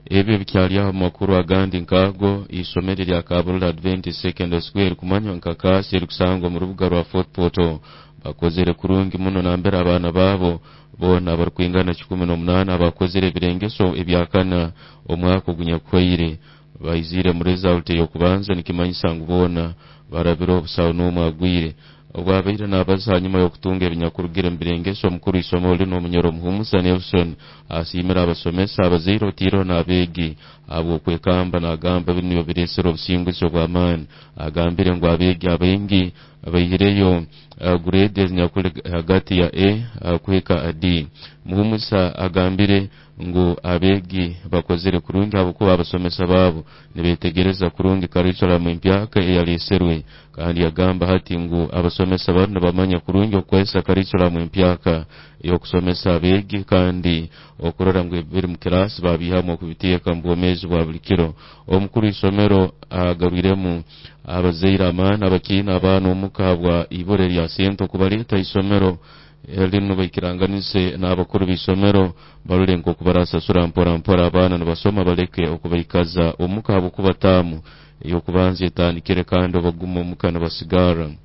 ebyo bikyali aho makuru agandi nkago isomero lya Kabulula Adventist Secondary School kumanywa nkakasi erikusangwa mu rubuga rwa Fort Portal bakozere kurungi muno nambera abana babo bona bari kwingana 18 abakozere birengeso ebyakana omwaka gunyakwaire bayizire mu result yo kubanza nikimanyisa ngubona barabiro obusawo n'omwagwire obwabaire n'abazanyuma yo kutunga ebinyakurugire mu birengeso mukuru isomo lino Munyoro Muhumuza Nelson asimira abasomesa abaziro tiro n'abegi abo kwekamba n'agamba bino biresero obusingwizo bw'amani agambire ngo abegi abengi abayireyo grade nyakuri hagati ya A kweka D. Muhumuza agambire ngo abegi bakozere kurungi abo kuba abasomesa babo nibetegereza kurungi curriculum empyaka eyaliserwe kandi yagamba hati ngo abasomesa bano bamanya kurungi okwesa curriculum empyaka yo kusomesa abegi kandi okurora ngo biri mu class babihamwe kubiteka mbomezi bwa bulikiro omukuru isomero agabiremu abazeira amana abakina abana omukabwa ibore lya sento kubaleta isomero elino bakiranganise n'abakuru bisomero barulenko kubarasa sura mpora abana nabasoma baleke okubayikaza omukabo kubatamu yo kubanze tandikire kandi obaguma omukana basigara